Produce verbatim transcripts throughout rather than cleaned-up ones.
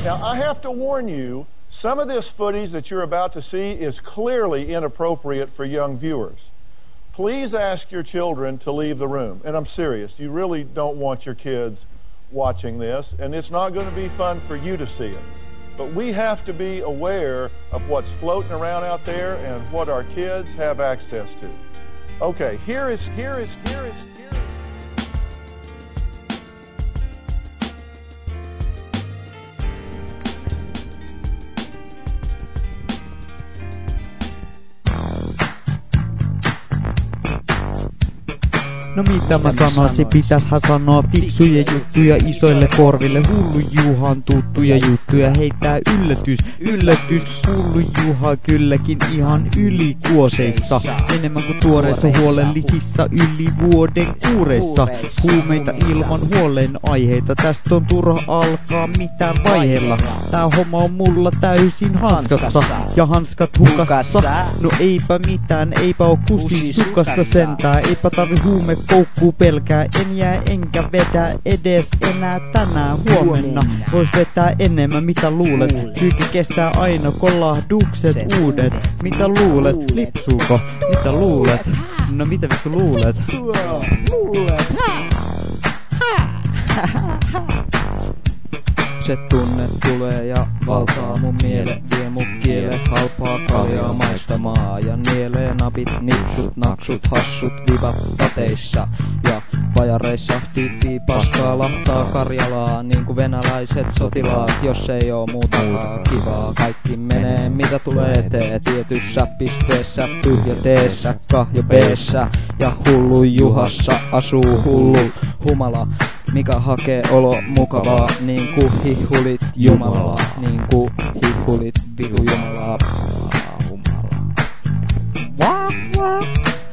Now, I have to warn you, some of this footage that you're about to see is clearly inappropriate for young viewers. Please ask your children to leave the room. And I'm serious. You really don't want your kids watching this, and it's not going to be fun for you to see it. But we have to be aware of what's floating around out there and what our kids have access to. Okay, here is, here is, here is, here is. No mitä mä sanoisin, pitäishän sanoa fiksuja juttuja isoille korville. Hullu Juhan tuttuja juttuja, heittää yllätys, yllätys. Hullu Juha kylläkin ihan yli kuoseissa. Enemmän kuin tuoreissa huolellisissa yli vuoden kuureissa. Huumeita ilman huolen aiheita, tästä on turha alkaa mitään vaiheella. Tää homma on mulla täysin hanskassa ja hanskat hukassa. No eipä mitään, eipä oo kusi sukassa sentään. Eipä tarvi huume koukkuu pelkää, en jää enkä vedä edes enää tänään. Huomenna vois vetää enemmän, mitä luulet? Psyyke kestää aina kolahdukset uudet. Mitä luulet? Lipsuuko? Mitä luulet? No mitä vittu luulet? Luulet. Se tunne tulee ja valtaa mun miele, vie mun kiele, halpaa kaljaa maistamaa ja nielee napit, nipsut, naksut, hassut, vivat tateissa ja pajareissa tiippii paskaa, lahtaa Karjalaa niinku venäläiset sotilaat, jos ei oo muutakaan kivaa. Kaikki menee mitä tulee eteen, tietyssä pisteessä, tyhjä teessä, kahjo beessä ja hullu Juhassa asuu hullu humala. Mikä hakee olo mukavaa, niinku hihulit jumalaa, niinku hihulit vitu jumalaa. Wah, wah.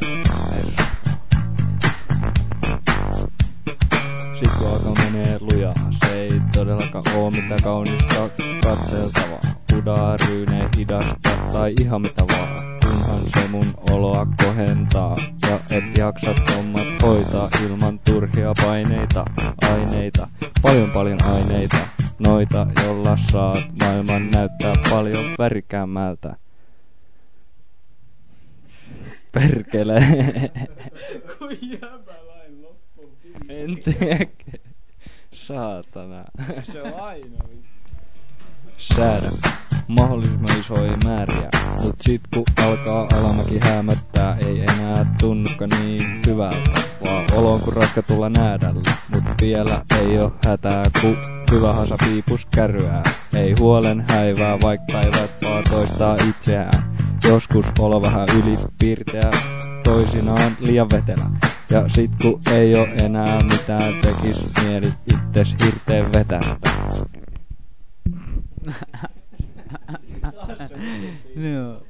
Sit kun alkaa menee lujaa, se ei todellakaan oo mitä kaunista katseltavaa. Pudaa, ryynee, hidasta tai ihan mitä vaan. Kunhan se mun oloa kohentaa ja et jaksat hommat hoitaa ilman turhia paineita, aineita, paljon paljon aineita, noita jolla saat maailman näyttää paljon värikkäämmältä. Perkele. Kui jäbäläin loppuun. En tiedä. Saatana. Se on aina. Säädä mahdollisimman isoja määriä, mut sit kun alkaa alamäki hämöttää, ei enää tunnuka niin hyvältä, vaan olo on kun raskatulla näädällä. Mut vielä ei oo hätää, ku hyvä hasa piipus kärryää. Ei huolen häivää, vaik päivät vaan toistaa itseään. Joskus olo vähän ylipiirteä, toisinaan liian vetelä. Ja sit kun ei oo enää mitään, tekis mieli itses hirteen vetästä. No.